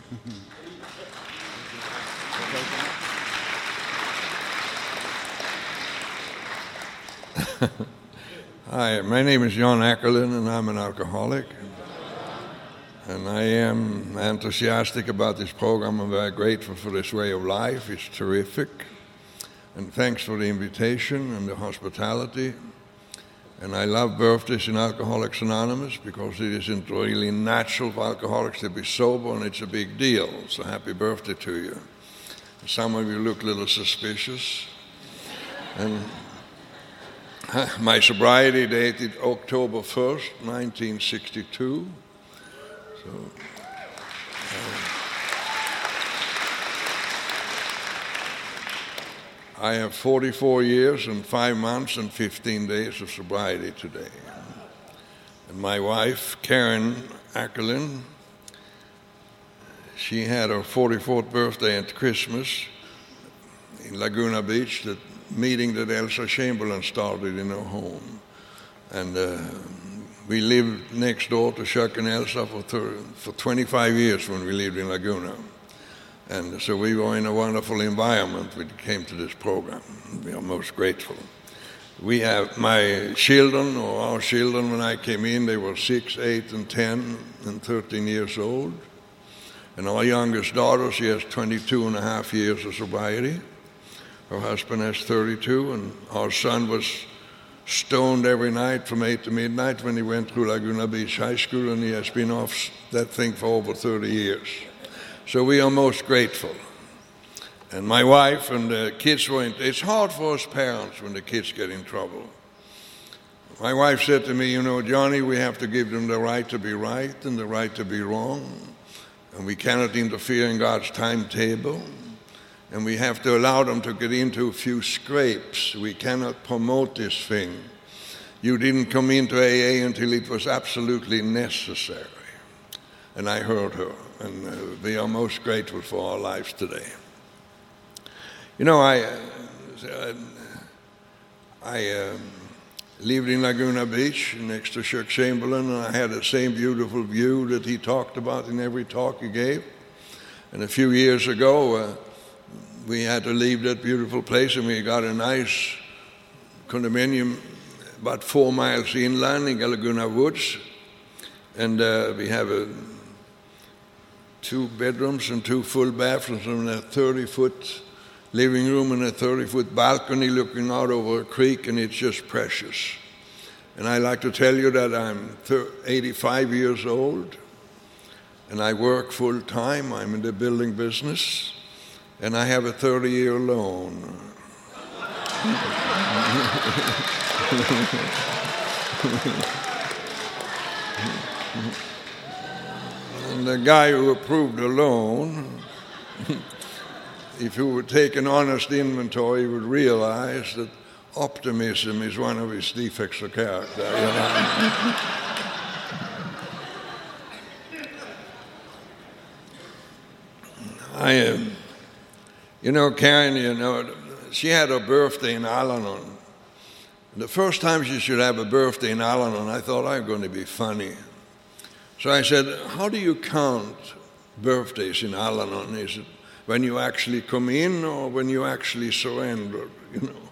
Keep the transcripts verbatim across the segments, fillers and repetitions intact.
Hi, my name is John Ackerlin, and I'm an alcoholic. And I am enthusiastic about this program. I'm very grateful for this way of life. It's terrific. And thanks for the invitation and the hospitality. And I love birthdays in Alcoholics Anonymous because it isn't really natural for alcoholics to be sober, and it's a big deal. So happy birthday to you. Some of you look a little suspicious. And my sobriety dated October first, nineteen sixty-two. So, uh, I have forty-four years and five months and fifteen days of sobriety today. And my wife, Karen Ackerlin, she had her forty-fourth birthday at Christmas in Laguna Beach, the meeting that Elsa Chamberlain started in her home. And uh, we lived next door to Chuck and Elsa for, thirty, for twenty-five years when we lived in Laguna. And so we were in a wonderful environment when it came to this program. We are most grateful. We have my children, or our children, when I came in, they were six, eight, and ten, and thirteen years old. And our youngest daughter, she has twenty-two and a half years of sobriety. Her husband has thirty-two, and our son was stoned every night from eight to midnight when he went through Laguna Beach High School, and he has been off that thing for over thirty years. So we are most grateful. And my wife and the kids were in, it's hard for us parents when the kids get in trouble. My wife said to me, you know, Johnny, we have to give them the right to be right and the right to be wrong. And we cannot interfere in God's timetable. And we have to allow them to get into a few scrapes. We cannot promote this thing. You didn't come into A A until it was absolutely necessary. And I heard her, and uh, we are most grateful for our lives today. You know, I, uh, I uh, lived in Laguna Beach next to Chuck Chamberlain, and I had the same beautiful view that he talked about in every talk he gave. And a few years ago, uh, we had to leave that beautiful place, and we got a nice condominium about four miles inland in Laguna Woods. And uh, we have a, two bedrooms and two full bathrooms and a thirty-foot living room and a thirty-foot balcony looking out over a creek, and it's just precious. And I like to tell you that I'm eighty-five years old, and I work full-time. I'm in the building business. And I have a thirty-year loan. And the guy who approved the loan, if he would take an honest inventory, he would realize that optimism is one of his defects of character. You know? I am. You know, Karen, you know, she had her birthday in Al-Anon. The first time she should have a birthday in Al-Anon, I thought I'm going to be funny. So I said, how do you count birthdays in Al-Anon? Is it when you actually come in or when you actually surrender, you know?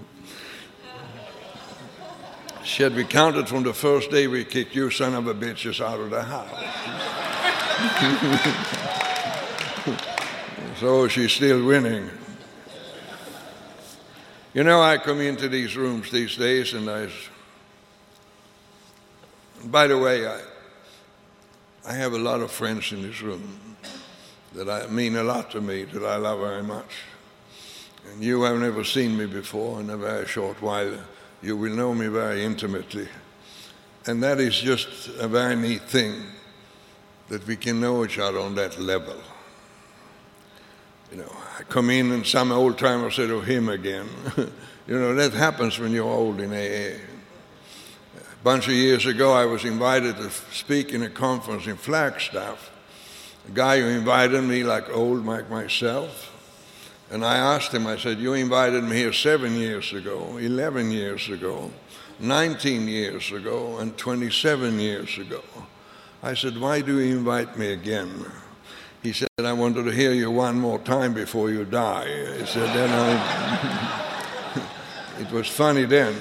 She said, we counted from the first day we kicked you son of a bitches out of the house. So she's still winning. You know, I come into these rooms these days, and I, by the way, I, I have a lot of friends in this room that I mean a lot to me, that I love very much. And you have never seen me before. In a very short while, you will know me very intimately. And that is just a very neat thing, that we can know each other on that level. You know, I come in and some old timer said, oh, him again. You know, that happens when you're old in A A. A bunch of years ago, I was invited to speak in a conference in Flagstaff. A guy who invited me, like old like myself, and I asked him, I said, you invited me here seven years ago, eleven years ago, nineteen years ago, and twenty-seven years ago. I said, why do you invite me again? He said, I wanted to hear you one more time before you die. He said, then I... It was funny then.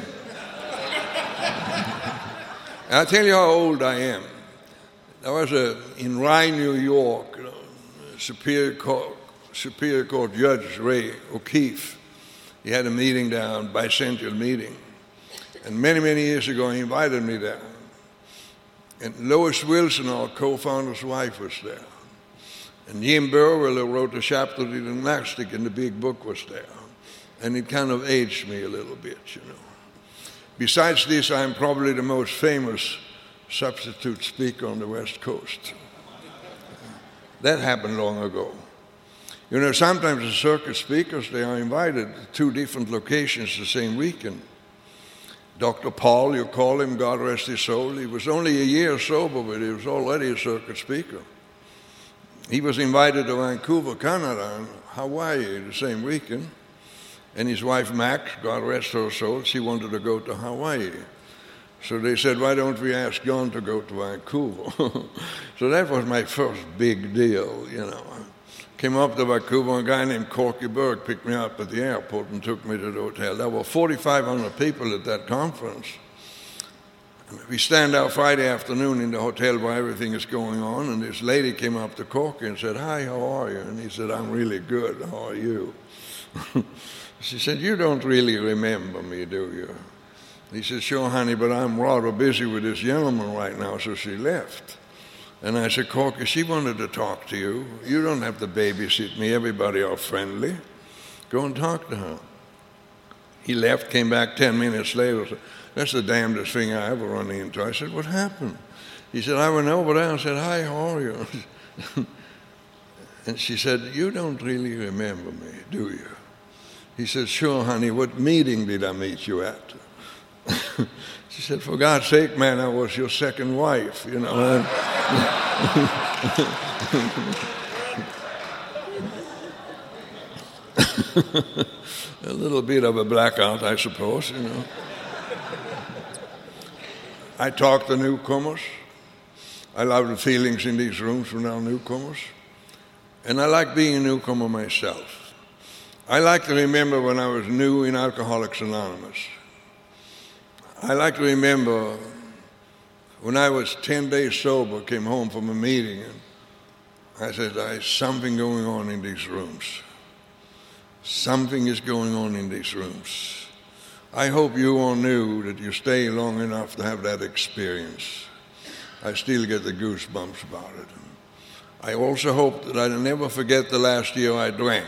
I'll tell you how old I am. I was a, in Rye, New York, Superior Court, Superior Court Judge Ray O'Keefe. He had a meeting down, bicentennial meeting. And many, many years ago, he invited me there. And Lois Wilson, our co-founder's wife, was there. And Jim Burwell, who wrote the chapter of the gymnastic in the big book, was there. And it kind of aged me a little bit, you know. Besides this, I'm probably the most famous substitute speaker on the West Coast. That happened long ago. You know, sometimes the circuit speakers, they are invited to two different locations the same weekend. Doctor Paul, you call him, God rest his soul, he was only a year sober, but he was already a circuit speaker. He was invited to Vancouver, Canada, and Hawaii the same weekend. And his wife, Max, God rest her soul, she wanted to go to Hawaii. So they said, why don't we ask John to go to Vancouver? So that was my first big deal, you know. Came up to Vancouver, a guy named Corky Berg picked me up at the airport and took me to the hotel. There were forty-five hundred people at that conference. We stand out Friday afternoon in the hotel where everything is going on, and this lady came up to Corky and said, hi, how are you? And he said, I'm really good, how are you? She said, you don't really remember me, do you? He said, sure, honey, but I'm rather busy with this gentleman right now, so she left. And I said, Corky, she wanted to talk to you. You don't have to babysit me. Everybody are friendly. Go and talk to her. He left, came back ten minutes later. Said, that's the damnedest thing I ever run into. I said, what happened? He said, I went over there and said, hi, how are you? And she said, you don't really remember me, do you? He said, sure, honey, what meeting did I meet you at? She said, for God's sake, man, I was your second wife, you know. And a little bit of a blackout, I suppose, you know. I talk to newcomers. I love the feelings in these rooms when there are newcomers. And I like being a newcomer myself. I like to remember when I was new in Alcoholics Anonymous. I like to remember when I was ten days sober, came home from a meeting, and I said, there's something going on in these rooms. Something is going on in these rooms. I hope you all knew that you stay long enough to have that experience. I still get the goosebumps about it. I also hope that I'll never forget the last year I drank.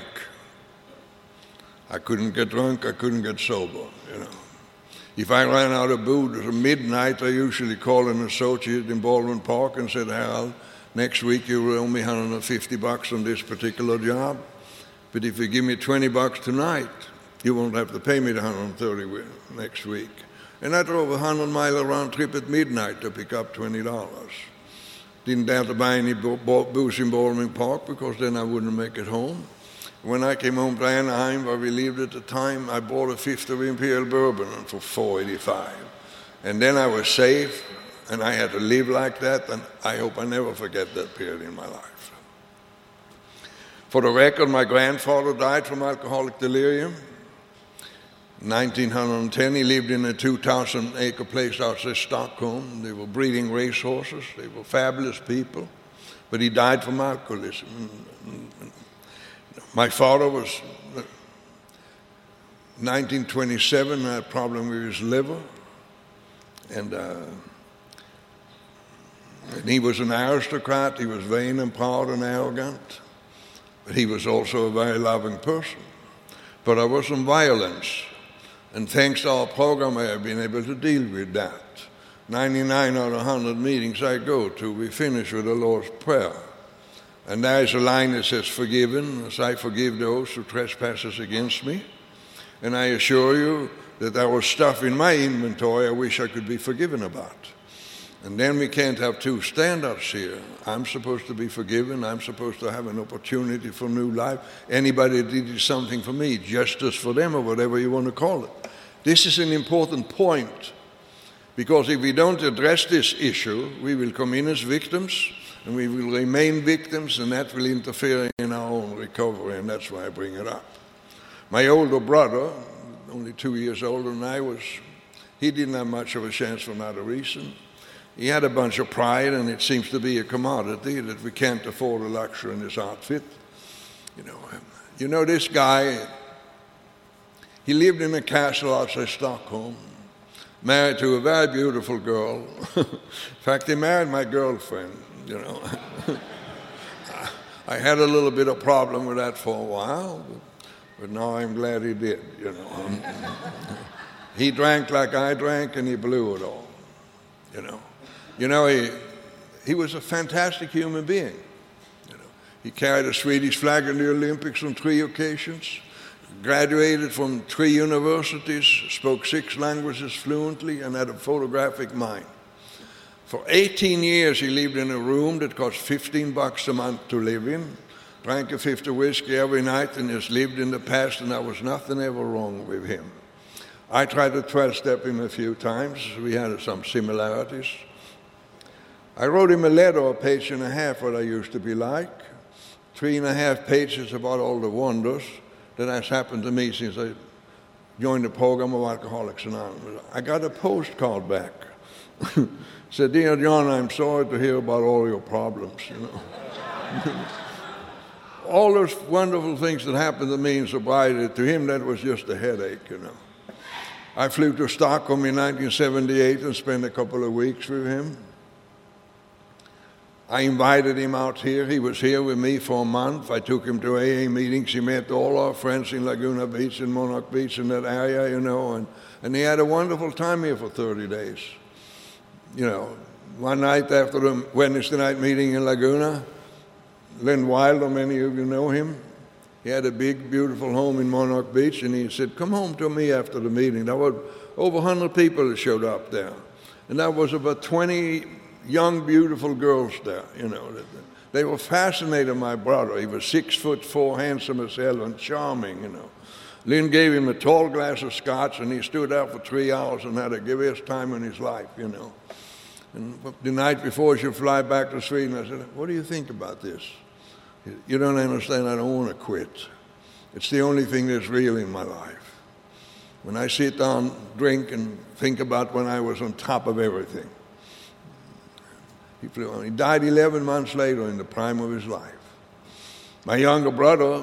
I couldn't get drunk, I couldn't get sober, you know. If I ran out of booze at midnight, I usually called an associate in Baldwin Park and said, Harold, next week you will owe me one hundred fifty bucks on this particular job, but if you give me twenty bucks tonight, you won't have to pay me the one hundred thirty next week. And I drove a one hundred mile round trip at midnight to pick up twenty dollars. Didn't dare to buy any booze in Baldwin Park because then I wouldn't make it home. When I came home to Anaheim, where we lived at the time, I bought a fifth of Imperial Bourbon for four eighty-five. And then I was safe, and I had to live like that, and I hope I never forget that period in my life. For the record, my grandfather died from alcoholic delirium. In nineteen ten, he lived in a two thousand acre place outside Stockholm. They were breeding racehorses. They were fabulous people. But he died from alcoholism. My father was, nineteen twenty-seven, had a problem with his liver. And, uh, and he was an aristocrat. He was vain and proud and arrogant. But he was also a very loving person. But there was some violence. And thanks to our program, I have been able to deal with that. ninety-nine out of one hundred meetings I go to, we finish with the Lord's Prayer. And there is a line that says, forgiven as I forgive those who trespass against me. And I assure you that there was stuff in my inventory I wish I could be forgiven about. And then we can't have two standards here. I'm supposed to be forgiven. I'm supposed to have an opportunity for new life. Anybody that did something for me, justice for them, or whatever you want to call it. This is an important point, because if we don't address this issue, we will come in as victims, and we will remain victims, and that will interfere in our own recovery, and that's why I bring it up. My older brother, only two years older than I was, he didn't have much of a chance for another reason. He had a bunch of pride, and it seems to be a commodity that we can't afford a luxury in this outfit. You know, you know this guy, he lived in a castle outside Stockholm, married to a very beautiful girl. In fact, he married my girlfriend, you know. I had a little bit of problem with that for a while, but, but now I'm glad he did, you know. He drank like I drank, and he blew it all, you know. You know, he, he was a fantastic human being. You know, he carried a Swedish flag in the Olympics on three occasions, graduated from three universities, spoke six languages fluently, and had a photographic mind. For eighteen years, he lived in a room that cost fifteen bucks a month to live in, drank a fifth of whiskey every night, and just lived in the past, and there was nothing ever wrong with him. I tried to twelve-step him a few times. We had some similarities. I wrote him a letter, a page and a half, what I used to be like. Three and a half pages about all the wonders that has happened to me since I joined the program of Alcoholics Anonymous. I got a postcard back. Said, "Dear John, I'm sorry to hear about all your problems, you know." All those wonderful things that happened to me in sobriety, to him that was just a headache, you know. I flew to Stockholm in nineteen seventy-eight and spent a couple of weeks with him. I invited him out here. He was here with me for a month. I took him to A A meetings. He met all our friends in Laguna Beach and Monarch Beach in that area, you know, and, and he had a wonderful time here for thirty days. You know, one night after the Wednesday night meeting in Laguna, Len Wilder, many of you know him, he had a big, beautiful home in Monarch Beach, and he said, "Come home to me after the meeting." There were over one hundred people that showed up there, and there was about twenty young, beautiful girls there, you know. They were fascinated with my brother. He was six foot four, handsome as hell, and charming, you know. Lynn gave him a tall glass of scotch, and he stood there for three hours and had the givest time in his life, you know. And the night before he should fly back to Sweden, I said, "What do you think about this?" "You don't understand, I don't want to quit. It's the only thing that's real in my life. When I sit down, drink, and think about when I was on top of everything." He flew on. He died eleven months later in the prime of his life. My younger brother,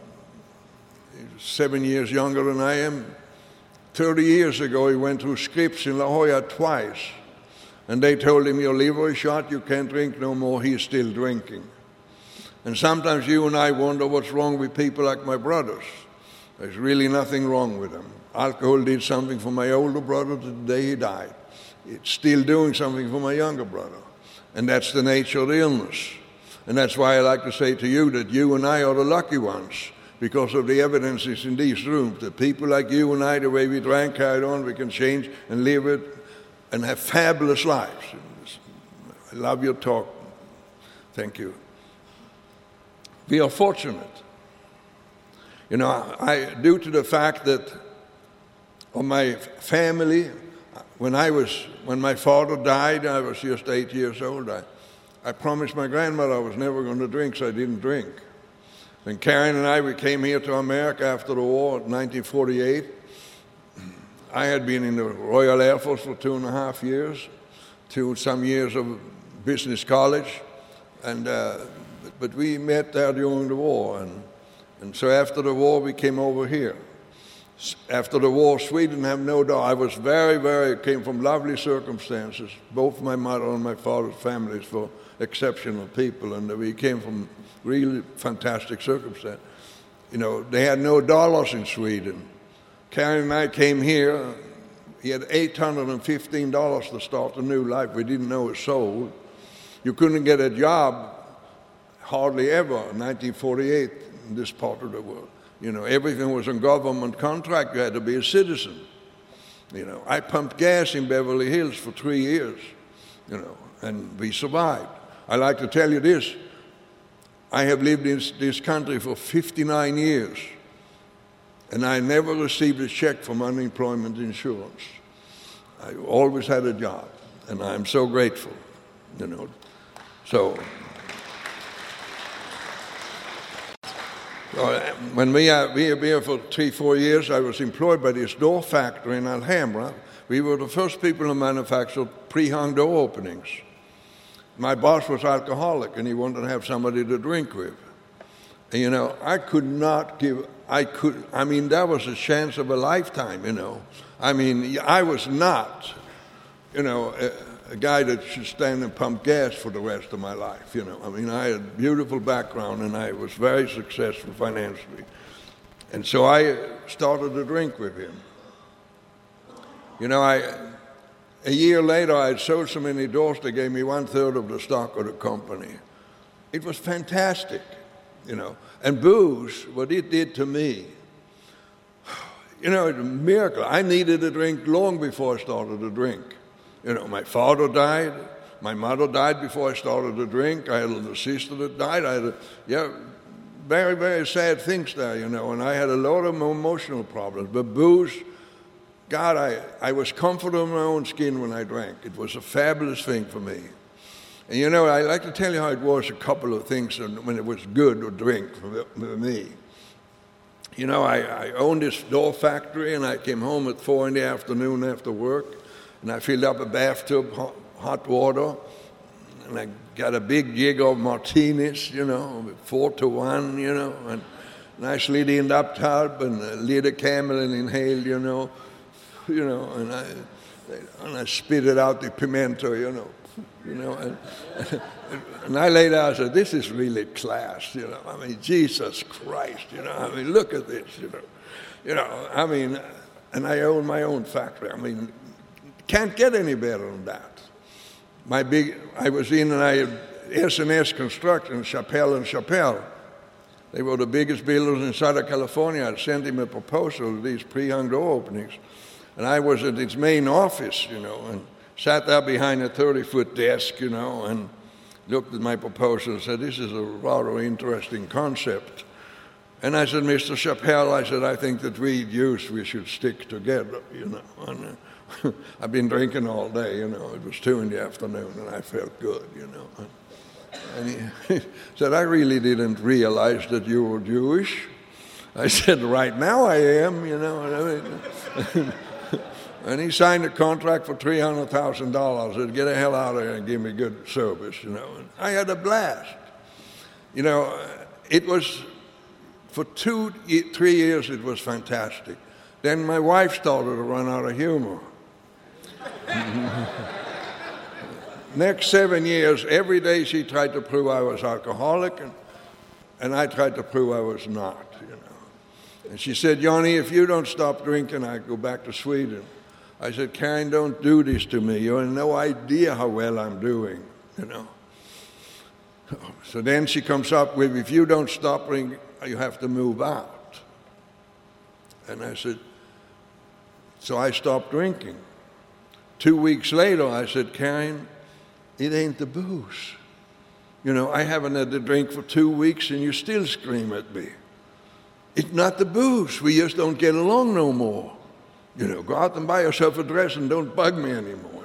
he's seven years younger than I am, thirty years ago he went through Scripps in La Jolla twice, and they told him, "Your liver is shot, you can't drink no more." He's still drinking. And sometimes you and I wonder what's wrong with people like my brothers. There's really nothing wrong with them. Alcohol did something for my older brother the day he died. It's still doing something for my younger brother. And that's the nature of the illness. And that's why I like to say to you that you and I are the lucky ones, because of the evidences in these rooms, that people like you and I, the way we drank, carried on, we can change and live it and have fabulous lives. I love your talk. Thank you. We are fortunate. You know, I, due to the fact that of my family, when I was, when my father died, I was just eight years old. I, I promised my grandmother I was never going to drink, so I didn't drink. When Karen and I, we came here to America after the war in nineteen forty-eight, I had been in the Royal Air Force for two and a half years, two some years of business college, and uh, but we met there during the war, and, and so after the war we came over here. After the war, Sweden have no doubt. I was very, very, came from lovely circumstances. Both my mother and my father's families were exceptional people, and we came from really fantastic circumstances. You know, they had no dollars in Sweden. Karen and I came here. He had eight hundred fifteen dollars to start a new life. We didn't know a soul. You couldn't get a job hardly ever in nineteen forty-eight in this part of the world. You know, everything was on government contract. You had to be a citizen. You know, I pumped gas in Beverly Hills for three years, you know, and we survived. I like to tell you this. I have lived in this country for fifty-nine years, and I never received a check from unemployment insurance. I always had a job, and I'm so grateful, you know. So Well, when we, uh, we were here for three, four years, I was employed by this door factory in Alhambra. We were the first people to manufacture pre-hung door openings. My boss was alcoholic, and he wanted to have somebody to drink with. And, you know, I could not give, I could, I mean, that was a chance of a lifetime, you know. I mean, I was not, you know, a, a guy that should stand and pump gas for the rest of my life, you know. I mean, I had a beautiful background, and I was very successful financially. And so I started to drink with him. You know, I, a year later, I had sold so many doors, they gave me one-third of the stock of the company. It was fantastic, you know. And booze, what it did to me, you know, it's a miracle. I needed a drink long before I started to drink. You know, my father died. My mother died before I started to drink. I had a little sister that died. I had, a, yeah, very, very sad things there, you know, and I had a lot of emotional problems. But booze, God, I, I was comfortable in my own skin when I drank. It was a fabulous thing for me. And, you know, I like to tell you how it was, a couple of things when it was good to drink for me. You know, I, I owned this door factory, and I came home at four in the afternoon after work, and I filled up a bathtub, hot, hot water, and I got a big jig of martinis, you know, four to one, you know, and nicely in the tub, and lit a candle and inhaled, you know, you know, and I, and I spit it out the pimento, you know, you know, and, and I laid out and said, this is really class, you know, I mean, Jesus Christ, you know, I mean, look at this, you know, you know, I mean, and I own my own factory, I mean, can't get any better than that. My big, I was in and I had S and S Construction, Chappelle and Chappelle. They were the biggest builders in Southern California. I sent him a proposal of these pre-hung door openings. And I was at its main office, you know, and sat there behind a thirty-foot desk, you know, and looked at my proposal and said, this is a rather interesting concept. And I said, Mister Chappelle, I said, I think that we youths, we should stick together, you know. And, uh, I've been drinking all day, you know. It was two in the afternoon, and I felt good, you know. And he, he said, I really didn't realize that you were Jewish. I said, right now I am, you know. I mean, and he signed a contract for three hundred thousand dollars. Said, get the hell out of here and give me good service, you know. And I had a blast. You know, it was, for two, three years, it was fantastic. Then my wife started to run out of humor. Next seven years, every day she tried to prove I was alcoholic, and, and I tried to prove I was not, you know. And she said, Johnny, if you don't stop drinking, I go back to Sweden. I said, Karen, don't do this to me. You have no idea how well I'm doing, you know. So then she comes up with, if you don't stop drinking, you have to move out. And I said, so I stopped drinking. Two weeks later, I said, Karen, it ain't the booze. You know, I haven't had a drink for two weeks and you still scream at me. It's not the booze. We just don't get along no more. You know, go out and buy yourself a dress and don't bug me anymore.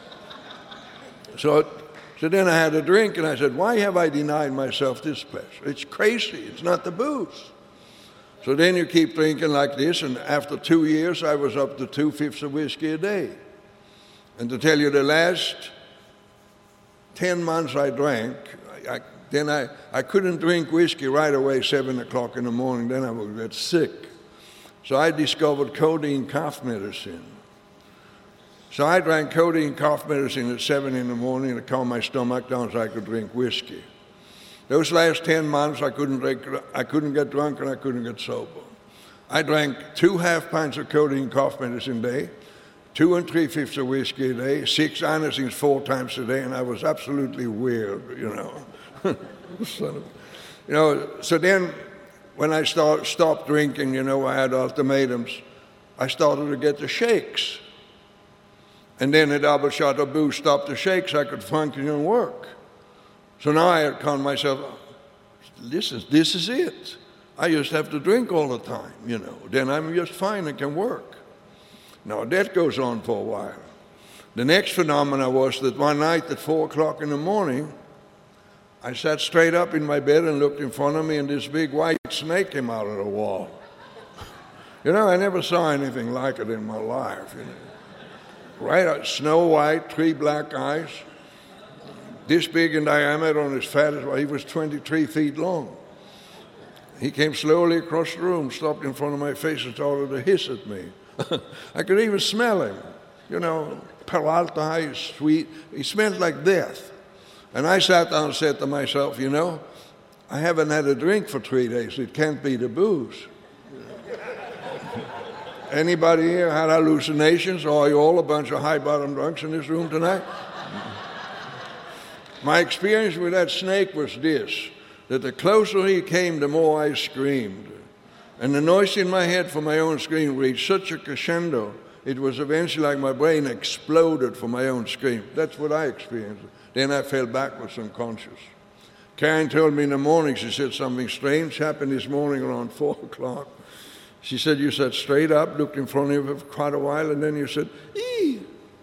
So, so then I had a drink and I said, why have I denied myself this pleasure? It's crazy. It's not the booze. So then you keep drinking like this, and after two years, I was up to two-fifths of whiskey a day. And to tell you the last ten months I drank, I, I, then I, I couldn't drink whiskey right away, seven o'clock in the morning, then I would get sick. So I discovered codeine cough medicine. So I drank codeine cough medicine at seven in the morning to calm my stomach down so I could drink whiskey. Those last ten months, I couldn't drink, I couldn't get drunk and I couldn't get sober. I drank two half pints of codeine cough medicine a day, two and three-fifths of whiskey a day, six Anacins four times a day, and I was absolutely weird, you know. Son of, you know, so then when I start, stopped drinking, you know, I had ultimatums, I started to get the shakes. And then a double shot of booze stopped the shakes, I could function and work. So now I had called myself, this is, this is it. I just have to drink all the time, you know. Then I'm just fine and can work. Now, that goes on for a while. The next phenomenon was that one night at four o'clock in the morning, I sat straight up in my bed and looked in front of me, and this big white snake came out of the wall. You know, I never saw anything like it in my life. You know. Right out, snow white, three black eyes, this big in diameter on his fat as well. He was twenty-three feet long. He came slowly across the room, stopped in front of my face, and started to hiss at me. I could even smell him. You know, Peralta, sweet. He smelled like death. And I sat down and said to myself, you know, I haven't had a drink for three days. It can't be the booze. Anybody here had hallucinations, or are you all a bunch of high-bottom drunks in this room tonight? My experience with that snake was this, that the closer he came, the more I screamed. And the noise in my head for my own scream reached such a crescendo, it was eventually like my brain exploded for my own scream. That's what I experienced. Then I fell backwards unconscious. Karen told me in the morning, she said something strange happened this morning around four o'clock. She said, you sat straight up, looked in front of you for quite a while, and then you said, ee.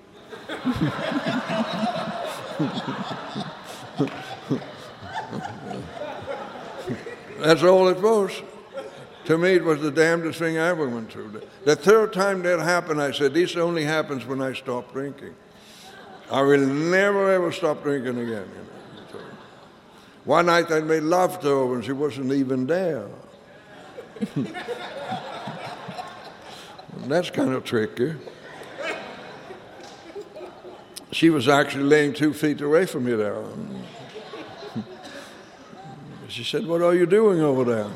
That's all it was. To me, it was the damnedest thing I ever went through. The third time that happened, I said, this only happens when I stop drinking. I will never, ever stop drinking again. You know. So, one night I made love to her and she wasn't even there. That's kind of tricky. She was actually laying two feet away from me there. She said, what are you doing over there?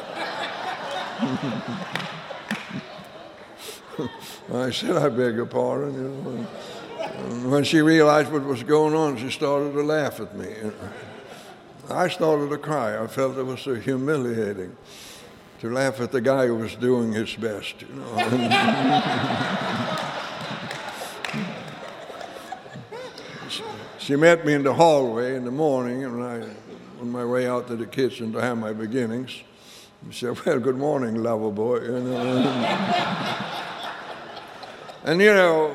I said, I beg your pardon. You know. And when she realized what was going on, she started to laugh at me. I started to cry. I felt it was so humiliating to laugh at the guy who was doing his best, you know. She met me in the hallway in the morning, and I, on my way out to the kitchen to have my beginnings, she said, well, good morning, lover boy. You know. And, you know,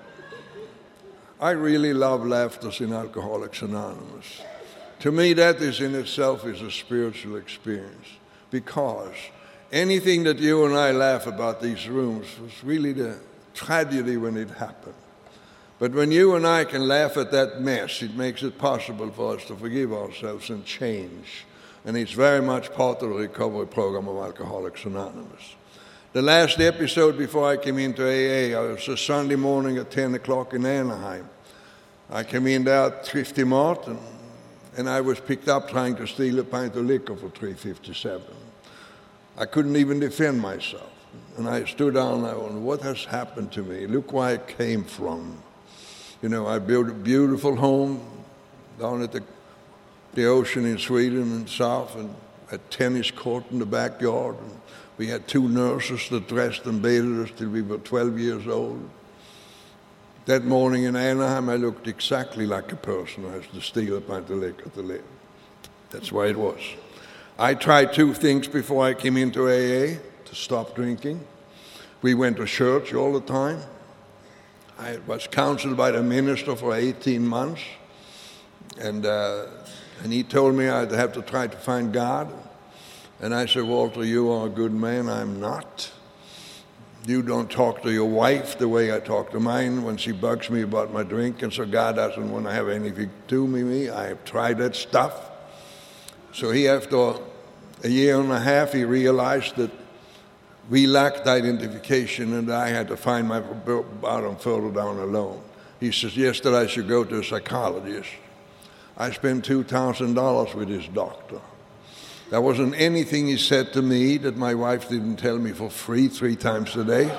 I really love laughter in Alcoholics Anonymous. To me, that is in itself is a spiritual experience, because anything that you and I laugh about these rooms was really the tragedy when it happened. But when you and I can laugh at that mess, it makes it possible for us to forgive ourselves and change. And it's very much part of the recovery program of Alcoholics Anonymous. The last episode before I came into A A, it was a Sunday morning at ten o'clock in Anaheim. I came in there at Thrifty Mart, and, and I was picked up trying to steal a pint of liquor for three fifty-seven. I couldn't even defend myself. And I stood down and I wondered, what has happened to me? Look where I came from. You know, I built a beautiful home down at the, the ocean in Sweden and south, and a tennis court in the backyard. And we had two nurses that dressed and bathed us till we were twelve years old. That morning in Anaheim, I looked exactly like a person who has to steal a pint of liquor to live. That's why it was. I tried two things before I came into A A, to stop drinking. We went to church all the time. I was counseled by the minister for eighteen months, and uh, and he told me I'd have to try to find God. And I said, Walter, you are a good man, I'm not. You don't talk to your wife the way I talk to mine when she bugs me about my drink, and so God doesn't want to have anything to do with me. I have tried that stuff. So he, after a year and a half, he realized that we lacked identification, and I had to find my bottom further down alone. He says, yesterday I should go to a psychologist. I spent two thousand dollars with his doctor. There wasn't anything he said to me that my wife didn't tell me for free three times a day.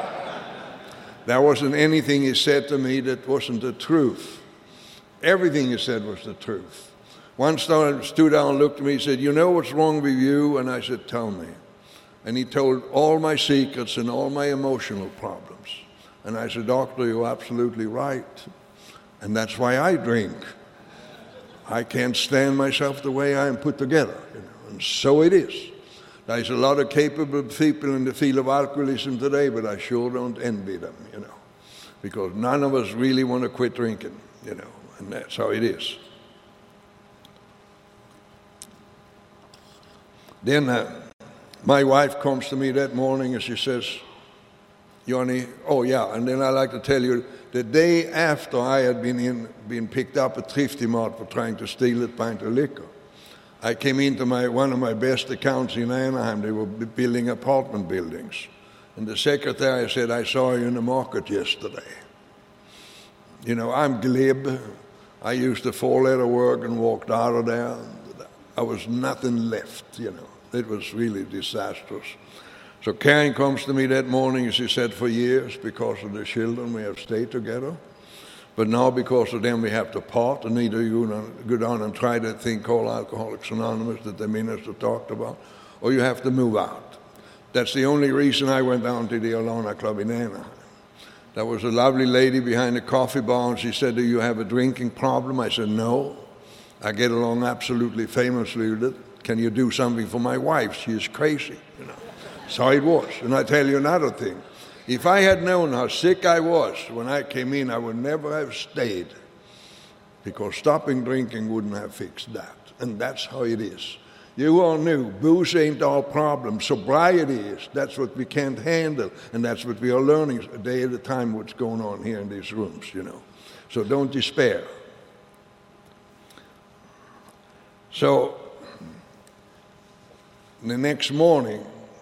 There wasn't anything he said to me that wasn't the truth. Everything he said was the truth. Once he stood down and looked at me, he said, you know what's wrong with you? And I said, tell me. And he told all my secrets and all my emotional problems. And I said, doctor, you're absolutely right. And that's why I drink. I can't stand myself the way I am put together. You know? And so it is. There's a lot of capable people in the field of alcoholism today, but I sure don't envy them, you know, because none of us really want to quit drinking, you know, and that's how it is. Then uh, my wife comes to me that morning and she says, Johnny, oh yeah, and then I like to tell you, the day after I had been in, been picked up at Thrifty Mart for trying to steal a pint of liquor, I came into my one of my best accounts in Anaheim. They were building apartment buildings. And the secretary said, I saw you in the market yesterday. You know, I'm glib. I used a four-letter word and walked out of there. I was nothing left, you know. It was really disastrous. So Karen comes to me that morning, and she said, for years, because of the children, we have stayed together. But now, because of them, we have to part, and either you go down and try that thing called Alcoholics Anonymous that the minister talked about, or you have to move out. That's the only reason I went down to the Alona Club in Anaheim. There was a lovely lady behind the coffee bar, and she said, do you have a drinking problem? I said, no. I get along absolutely famously with it. Can you do something for my wife? She is crazy, you know. So it was. And I tell you another thing. If I had known how sick I was when I came in, I would never have stayed, because stopping drinking wouldn't have fixed that. And that's how it is. You all knew booze ain't our problem. Sobriety is. That's what we can't handle. And that's what we are learning a day at a time what's going on here in these rooms, you know. So don't despair. So the next morning,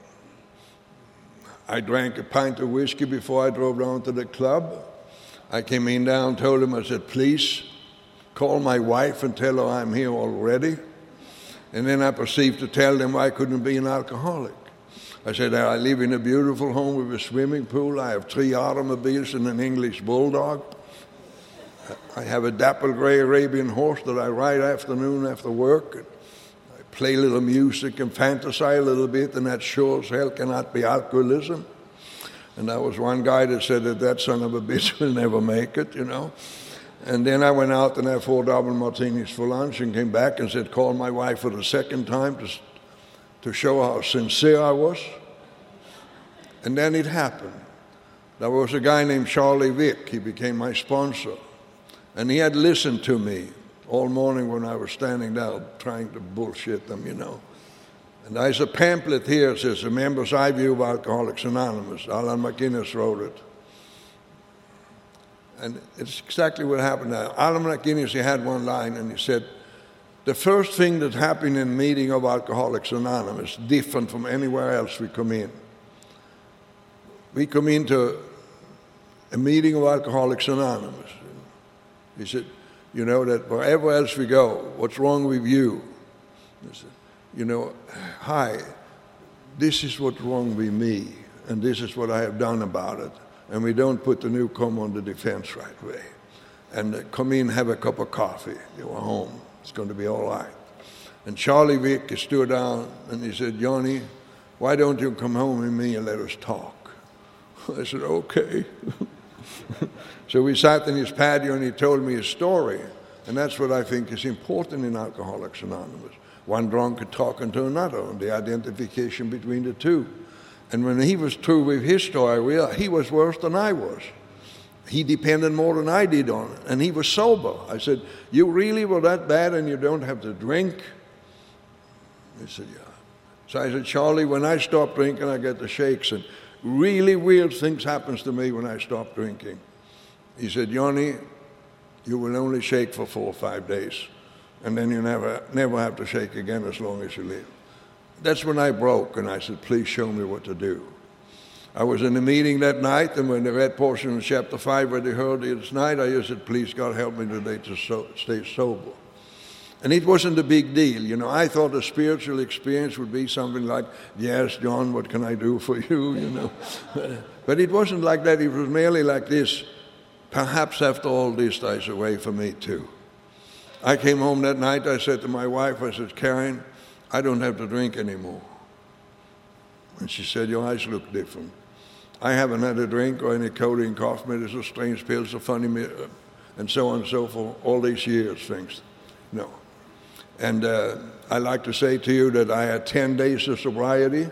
I drank a pint of whiskey before I drove down to the club. I came in down, told him, I said, please call my wife and tell her I'm here already. And then I proceeded to tell them I couldn't be an alcoholic. I said, I live in a beautiful home with a swimming pool. I have three automobiles and an English bulldog. I have a dapple gray Arabian horse that I ride afternoon after work. Play a little music and fantasize a little bit, and that sure as hell cannot be alcoholism. And there was one guy that said that that son of a bitch will never make it, you know. And then I went out and had four double martinis for lunch and came back and said, call my wife for the second time to, to show how sincere I was. And then it happened. There was a guy named Charlie Vick. He became my sponsor. And he had listened to me all morning when I was standing there trying to bullshit them, you know. And there's a pamphlet here that says, A Member's Eye View of Alcoholics Anonymous. Alan McInnes wrote it. And it's exactly what happened now. Alan McInnes, he had one line, and he said, the first thing that happened in a meeting of Alcoholics Anonymous, different from anywhere else we come in. We come into a meeting of Alcoholics Anonymous. He said, you know, that wherever else we go, what's wrong with you? I said, you know, hi, this is what's wrong with me, and this is what I have done about it. And we don't put the newcomer on the defense right away. And uh, come in, have a cup of coffee. You are home. It's going to be all right. And Charlie Vick stood down, and he said, Johnny, why don't you come home with me and let us talk? I said, okay. So we sat in his patio, and he told me his story. And that's what I think is important in Alcoholics Anonymous. One drunkard talking to another, and the identification between the two. And when he was through with his story, I realized he was worse than I was. He depended more than I did on it, and he was sober. I said, you really were that bad and you don't have to drink? He said, yeah. So I said, Charlie, when I stop drinking, I get the shakes, and really weird things happens to me when I stop drinking. He said, Johnny, you will only shake for four or five days, and then you never, never have to shake again as long as you live. That's when I broke, and I said, please show me what to do. I was in a meeting that night, and when they read portion of chapter five where they heard it night, I just said, please, God, help me today to so- stay sober. And it wasn't a big deal. You know, I thought a spiritual experience would be something like, yes, John, what can I do for you, you know. But it wasn't like that. It was merely like this. Perhaps after all this, there's a way for me too. I came home that night, I said to my wife, I said, Karen, I don't have to drink anymore. And she said, your eyes look different. I haven't had a drink or any codeine, cough medicine, strange pills, or funny, mi- and so on and so forth, all these years, things. No. And uh, I like to say to you that I had ten days of sobriety.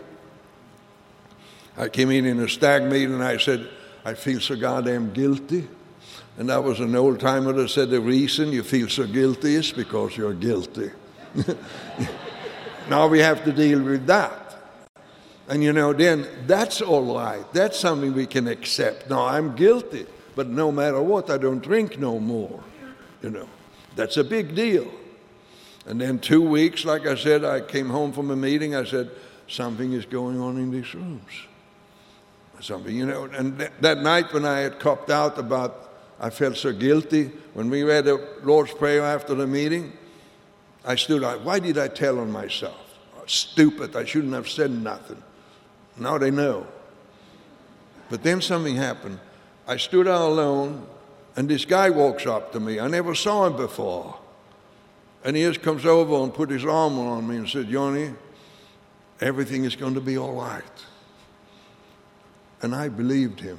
I came in in a stag meeting, and I said, I feel so goddamn guilty. And that was an old timer that said the reason you feel so guilty is because you're guilty. now we have to deal with that. And you know, then that's all right. That's something we can accept. Now, I'm guilty, but no matter what, I don't drink no more. You know, that's a big deal. And then two weeks, like I said, I came home from a meeting. I said, something is going on in these rooms. Something, you know. And th- that night when I had copped out about, I felt so guilty. When we read the Lord's Prayer after the meeting, I stood out. Why did I tell on myself? Oh, stupid. I shouldn't have said nothing. Now they know. But then something happened. I stood out alone, and this guy walks up to me. I never saw him before. And he just comes over and put his arm on me and said, Johnny, everything is going to be all right. And I believed him.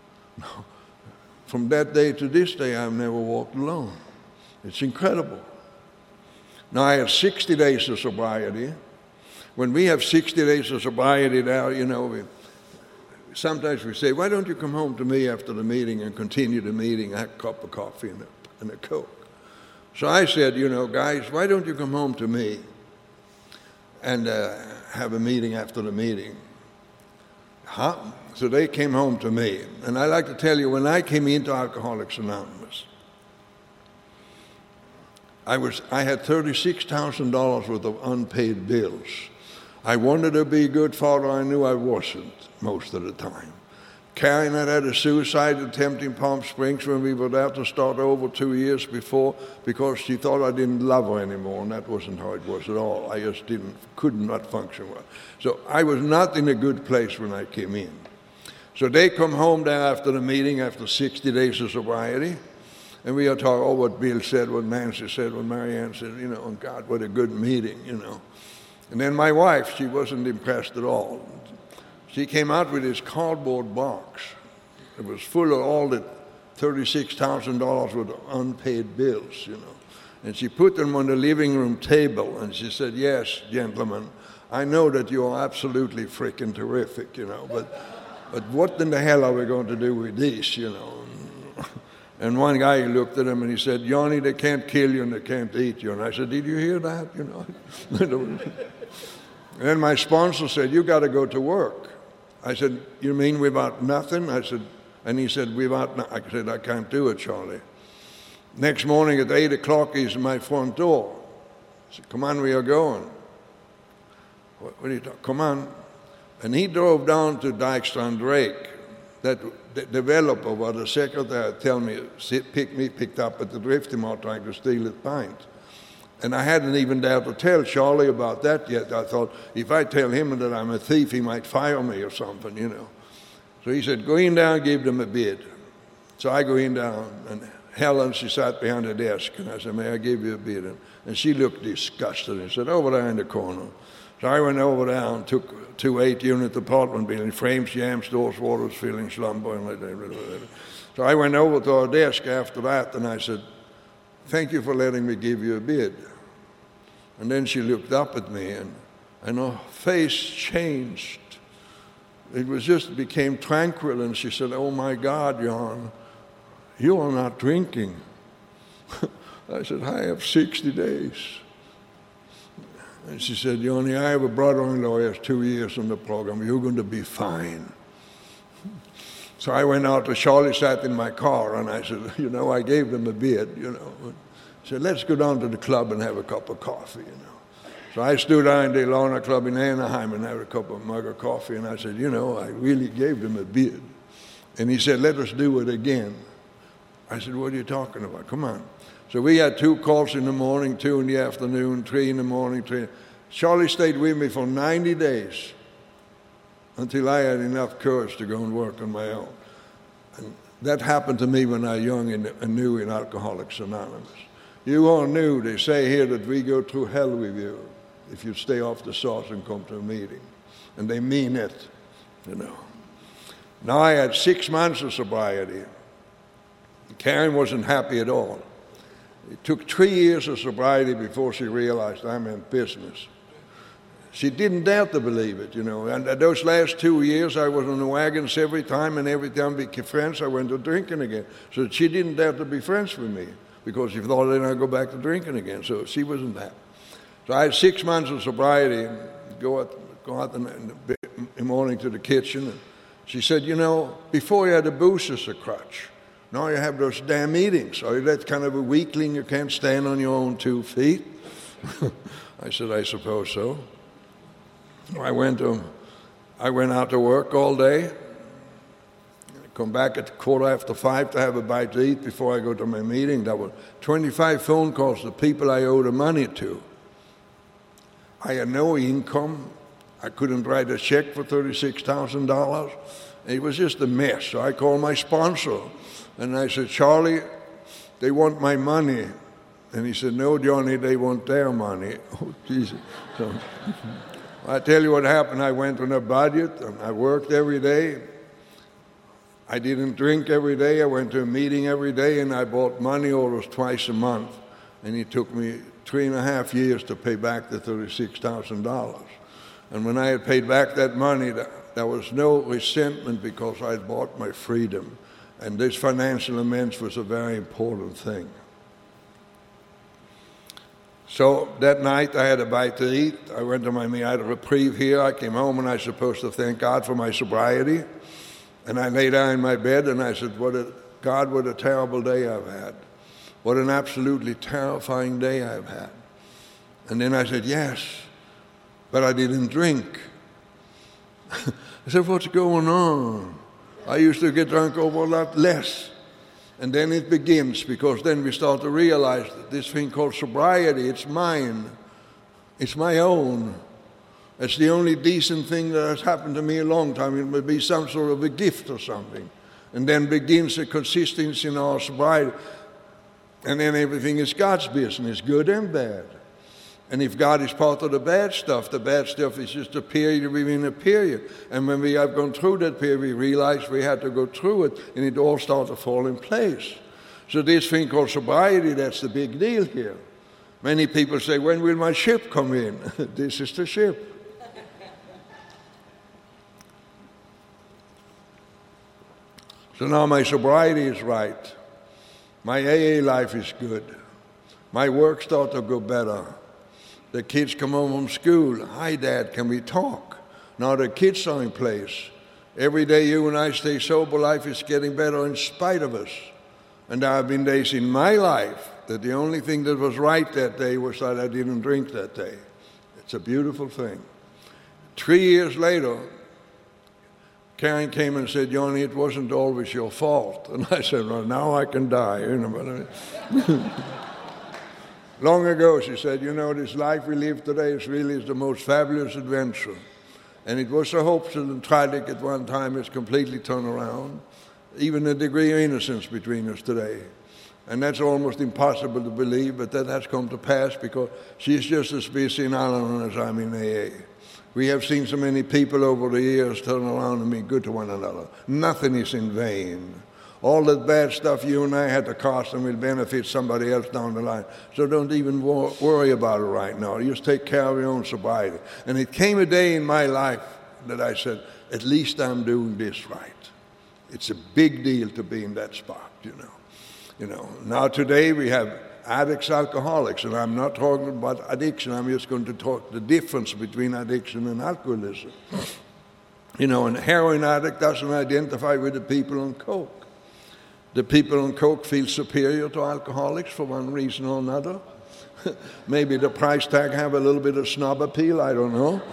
From that day to this day, I've never walked alone. It's incredible. Now, I have sixty days of sobriety. When we have sixty days of sobriety now, you know, we, sometimes we say, why don't you come home to me after the meeting and continue the meeting, have a cup of coffee and a, and a Coke? So I said, you know, guys, why don't you come home to me and uh, have a meeting after the meeting? Huh? So they came home to me. And I like to tell you, when I came into Alcoholics Anonymous, I was I had thirty-six thousand dollars worth of unpaid bills. I wanted to be a good father. I knew I wasn't most of the time. Karen had had a suicide attempt in Palm Springs when we were there to start over two years before because she thought I didn't love her anymore, and that wasn't how it was at all. I just didn't, could not function well. So I was not in a good place when I came in. So they come home there after the meeting, after sixty days of sobriety, and we are talking, oh, what Bill said, what Nancy said, what Marianne said, you know, oh God, what a good meeting, you know. And then my wife, she wasn't impressed at all. She came out with this cardboard box. It was full of all the thirty-six thousand dollars worth of unpaid bills, you know. And she put them on the living room table, and she said, yes, gentlemen, I know that you are absolutely freaking terrific, you know, but, but what in the hell are we going to do with this, you know? And one guy looked at him and he said, Johnny, they can't kill you and they can't eat you. And I said, did you hear that? You know. And then my sponsor said, you got to go to work. I said, you mean without nothing? I said, and he said, without no-. I said, I can't do it, Charlie. Next morning at eight o'clock, he's at my front door. I said, come on, we are going. What, what are you talking? Come on. And he drove down to Dykstra and Drake. That the developer was the secretary tell me, pick me picked up at the Drifty Mart trying to steal his pint. And I hadn't even dared to tell Charlie about that yet. I thought, if I tell him that I'm a thief, he might fire me or something, you know. So he said, go in there and give them a bid. So I go in there, and Helen, she sat behind the desk, and I said, may I give you a bid? And, and she looked disgusted and said, over there in the corner. So I went over there and took two eight-unit apartment building, frames, jams, doors, waters, fillings, lumber, and blah, blah, blah, blah. So I went over to our desk after that, and I said, thank you for letting me give you a bid. And then she looked up at me, and, and her face changed. It was just became tranquil, and she said, oh, my God, Jan, you are not drinking. I said, I have sixty days. And she said, Yoni, I have a brother-in-law who has two years on the program. You're going to be fine. So I went out to Charlie, sat in my car, and I said, you know, I gave them a bid, you know. I said, let's go down to the club and have a cup of coffee, you know. So I stood down in the Ilona Club in Anaheim and had a cup of mug of coffee, and I said, you know, I really gave them a bid. And he said, let us do it again. I said, what are you talking about? Come on. So we had two calls in the morning, two in the afternoon, three in the morning. Three. Charlie stayed with me for ninety days until I had enough courage to go and work on my own. And that happened to me when I was young and new in Alcoholics Anonymous. You all knew, they say here, that we go through hell with you if you stay off the sauce and come to a meeting. And they mean it, you know. Now I had six months of sobriety. Karen wasn't happy at all. It took three years of sobriety before she realized I'm in business. She didn't dare to believe it, you know. And those last two years, I was on the wagons every time, and every time we became friends, I went to drinking again. So she didn't dare to be friends with me because she thought then I'd go back to drinking again. So she wasn't that. So I had six months of sobriety. Go out, go out in the, in the morning to the kitchen. And she said, you know, before you had the booze as a crutch. Now you have those damn meetings. Are you that kind of a weakling you can't stand on your own two feet? I said, I suppose so. I went to, I went out to work all day. I come back at quarter after five to have a bite to eat before I go to my meeting. There were twenty-five phone calls to people I owed the money to. I had no income. I couldn't write a check for thirty-six thousand dollars. It was just a mess. So I called my sponsor. And I said, Charlie, they want my money. And he said, no, Johnny, they want their money. Oh, Jesus. So, I tell you what happened. I went on a budget, and I worked every day. I didn't drink every day. I went to a meeting every day, and I bought money orders twice a month. And it took me three and a half years to pay back the thirty-six thousand dollars. And when I had paid back that money, there was no resentment because I had bought my freedom. And this financial amends was a very important thing. So that night I had a bite to eat. I went to my meeting. I had a reprieve here. I came home and I was supposed to thank God for my sobriety. And I lay down in my bed and I said, "What a, God, what a terrible day I've had. What an absolutely terrifying day I've had." And then I said, "Yes, but I didn't drink." I said, "What's going on? I used to get drunk over a lot less." And then it begins, because then we start to realize that this thing called sobriety, it's mine. It's my own. It's the only decent thing that has happened to me a long time. It would be some sort of a gift or something. And then begins the consistency in our sobriety. And then everything is God's business, good and bad. And if God is part of the bad stuff, the bad stuff is just a period within a period. And when we have gone through that period, we realize we had to go through it, and it all started to fall in place. So this thing called sobriety, that's the big deal here. Many people say, "When will my ship come in?" This is the ship. So now my sobriety is right. My A A life is good. My work starts to go better. The kids come home from school. "Hi, Dad, can we talk?" Now the kids are in place. Every day you and I stay sober, life is getting better in spite of us. And there have been days in my life that the only thing that was right that day was that I didn't drink that day. It's a beautiful thing. Three years later, Karen came and said, "Johnny, it wasn't always your fault." And I said, "Well, now I can die." You know what I mean? Long ago, she said, "You know, this life we live today is really is the most fabulous adventure." And it was a hope and tragic at one time. It's completely turned around. Even a degree of innocence between us today. And that's almost impossible to believe, but that has come to pass because she's just as busy in Al-Anon as I'm in A A. We have seen so many people over the years turn around and be good to one another. Nothing is in vain. All that bad stuff you and I had to cost and will benefit somebody else down the line. So don't even wor- worry about it right now. Just take care of your own sobriety. And it came a day in my life that I said, at least I'm doing this right. It's a big deal to be in that spot, you know. You know. Now today we have addicts, alcoholics, and I'm not talking about addiction. I'm just going to talk the difference between addiction and alcoholism. You know, a heroin addict doesn't identify with the people on coke. The people on coke feel superior to alcoholics for one reason or another. Maybe the price tag have a little bit of snob appeal, I don't know.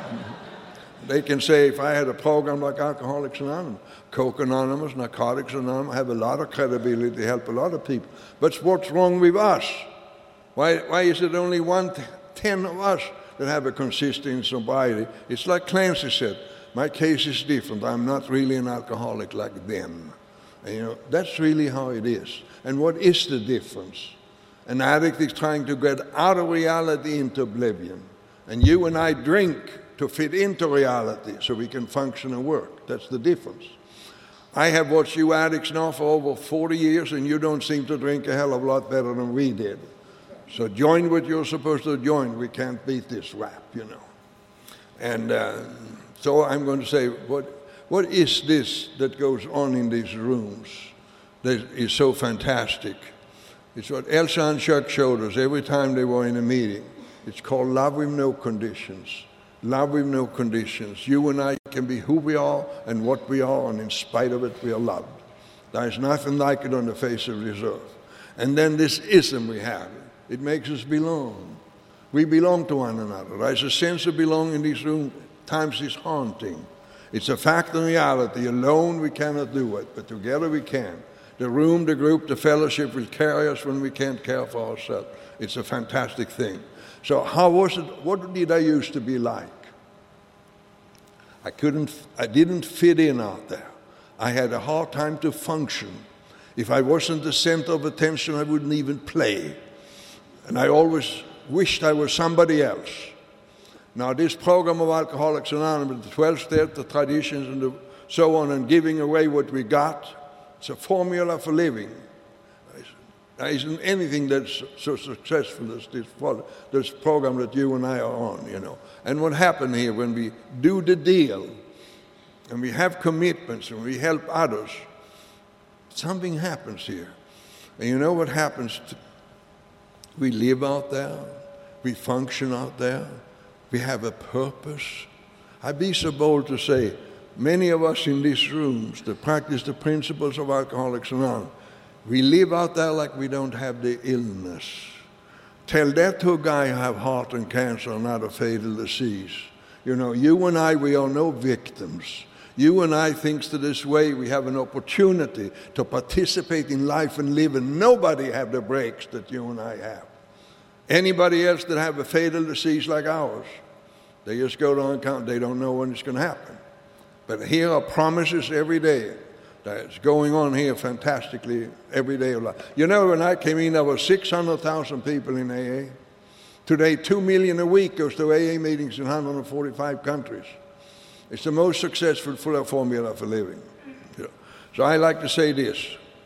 They can say, if I had a program like Alcoholics Anonymous, Coke Anonymous, Narcotics Anonymous, have a lot of credibility to help a lot of people. But what's wrong with us? Why, why is it only one, ten of us that have a consistent sobriety? It's like Clancy said, my case is different. I'm not really an alcoholic like them. And, you know, that's really how it is. And what is the difference? An addict is trying to get out of reality into oblivion. And you and I drink to fit into reality so we can function and work. That's the difference. I have watched you addicts now for over forty years, and you don't seem to drink a hell of a lot better than we did. So join what you're supposed to join. We can't beat this rap, you know. And uh, so I'm going to say, what what is this that goes on in these rooms that is so fantastic? It's what Elsa and Chuck showed us every time they were in a meeting. It's called love with no conditions. Love with no conditions. You and I can be who we are and what we are, and in spite of it, we are loved. There is nothing like it on the face of this earth. And then this ism we have, it makes us belong. We belong to one another. There's a sense of belonging in this room. Times it's haunting. It's a fact and reality. Alone we cannot do it, but together we can. The room, the group, the fellowship will carry us when we can't care for ourselves. It's a fantastic thing. So how was it, what did I used to be like? I couldn't, I didn't fit in out there. I had a hard time to function. If I wasn't the center of attention, I wouldn't even play. And I always wished I was somebody else. Now this program of Alcoholics Anonymous, the twelve steps, the traditions, and the, so on, and giving away what we got, it's a formula for living. There isn't anything that's so successful as this, this program that you and I are on, you know. And what happened here, when we do the deal, and we have commitments, and we help others, something happens here. And you know what happens? To, we live out there. We function out there. We have a purpose. I'd be so bold to say, many of us in these rooms that practice the principles of Alcoholics Anonymous, we live out there like we don't have the illness. Tell that to a guy who have heart and cancer and not a fatal disease. You know, you and I, we are no victims. You and I thinks that this way we have an opportunity to participate in life and live, and nobody have the breaks that you and I have. Anybody else that have a fatal disease like ours, they just go down and count. They don't know when it's going to happen. But here are promises every day. That's going on here fantastically every day of life. You know, when I came in, there were six hundred thousand people in A A. Today, two million a week goes to A A meetings in one hundred forty-five countries. It's the most successful formula for living. Yeah. So I like to say this.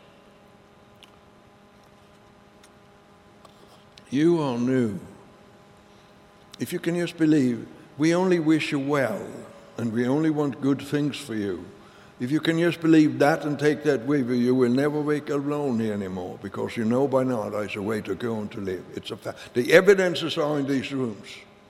You are new. If you can just believe, we only wish you well, and we only want good things for you. If you can just believe that and take that with you, you will never wake up lonely anymore, because you know by now there's a way to go and to live. It's a fact. The evidences are in these rooms.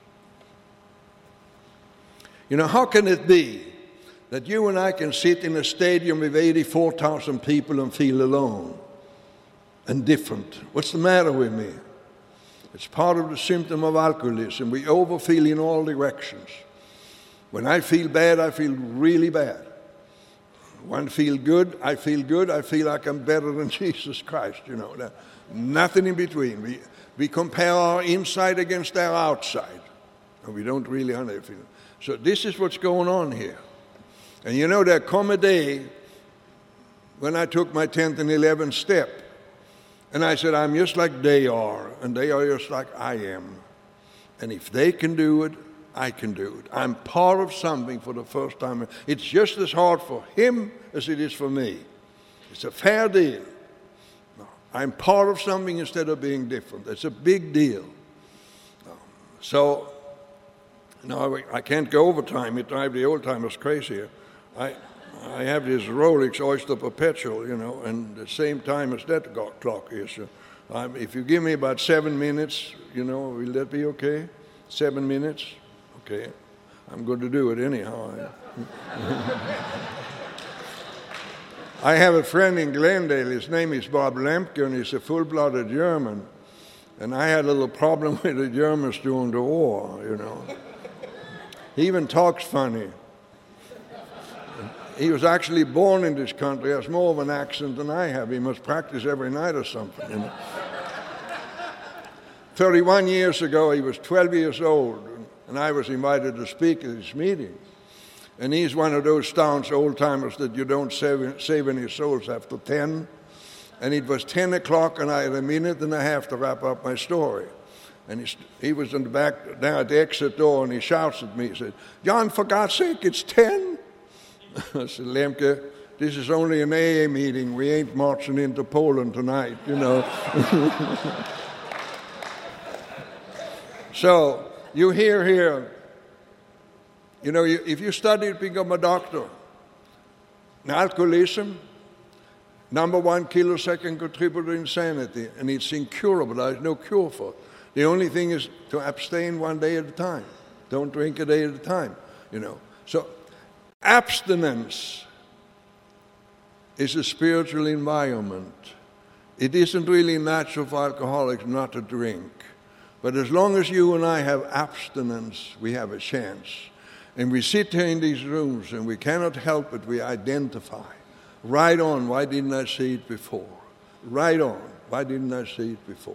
You know, how can it be that you and I can sit in a stadium with eighty-four thousand people and feel alone and different? What's the matter with me? It's part of the symptom of alcoholism. We overfeel in all directions. When I feel bad, I feel really bad. When I feel good, I feel good. I feel like I'm better than Jesus Christ, you know. That, nothing in between. We, we compare our inside against our outside. And we don't really have that feeling. So this is what's going on here. And you know, there come a day when I took my tenth and eleventh step, and I said, I'm just like they are, and they are just like I am. And if they can do it, I can do it. I'm part of something for the first time. It's just as hard for him as it is for me. It's a fair deal. I'm part of something instead of being different. It's a big deal. So, no, I can't go overtime. It drives the old timers crazy. I, I have this Rolex Oyster Perpetual, you know, and the same time as that clock is. Um, if you give me about seven minutes, you know, will that be okay? Seven minutes? Okay. I'm going to do it anyhow. I have a friend in Glendale. His name is Bob Lemke, and he's a full-blooded German. And I had a little problem with the Germans during the war, you know. He even talks funny. He was actually born in this country. He has more of an accent than I have. He must practice every night or something. You know? thirty-one years ago, he was twelve years old, and I was invited to speak at his meeting. And he's one of those staunch old-timers that you don't save, save any souls after ten. And it was ten o'clock, and I had a minute and a half to wrap up my story. And he, he was in the back, down at the exit door, and he shouts at me. He said, John, for God's sake, it's ten? I said, Lemke, this is only an A A meeting. We ain't marching into Poland tonight, you know. So you hear here, you know, if you study to become a doctor, alcoholism, number one kilosecond contributor to insanity, and it's incurable. There's no cure for it. The only thing is to abstain one day at a time. Don't drink a day at a time, you know. So abstinence is a spiritual environment. It isn't really natural for alcoholics not to drink. But as long as you and I have abstinence, we have a chance. And we sit here in these rooms and we cannot help it. We identify. Right on, why didn't I see it before? Right on, why didn't I see it before?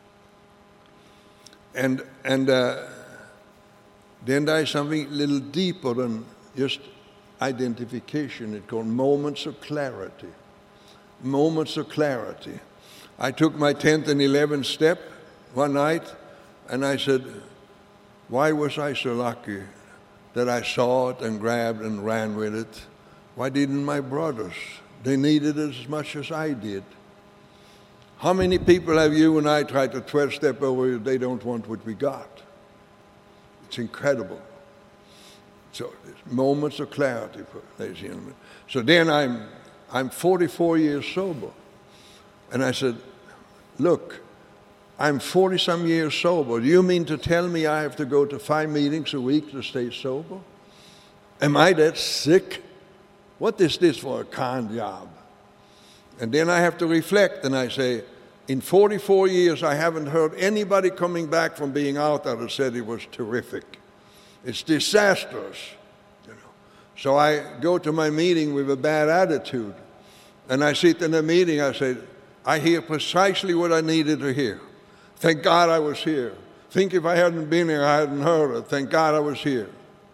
And, and uh, then there is something a little deeper than just identification. It's called moments of clarity. Moments of clarity. I took my tenth and eleventh step one night, and I said, why was I so lucky that I saw it and grabbed and ran with it? Why didn't my brothers? They needed it as much as I did. How many people have you and I tried to twelve step over? They don't want what we got. It's incredible. So moments of clarity, ladies and gentlemen. So then I'm, I'm forty-four years sober. And I said, look, I'm forty-some years sober. Do you mean to tell me I have to go to five meetings a week to stay sober? Am I that sick? What is this for a con job? And then I have to reflect, and I say, in forty-four years, I haven't heard anybody coming back from being out there that said it was terrific. It's disastrous. You know. So I go to my meeting with a bad attitude, and I sit in a meeting, I say, I hear precisely what I needed to hear. Thank God I was here. Think if I hadn't been here, I hadn't heard it. Thank God I was here.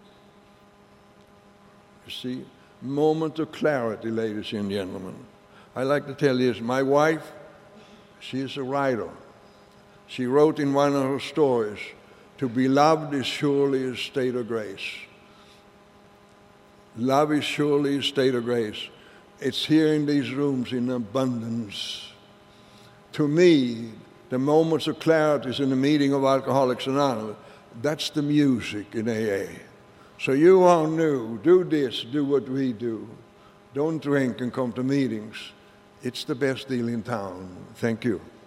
You see, moment of clarity, ladies and gentlemen. I like to tell you this. My wife, she is a writer. She wrote in one of her stories, to be loved is surely a state of grace. Love is surely a state of grace. It's here in these rooms in abundance. To me, the moments of clarity is in the meeting of Alcoholics Anonymous. That's the music in A A. So you all new, do this, do what we do. Don't drink and come to meetings. It's the best deal in town. Thank you.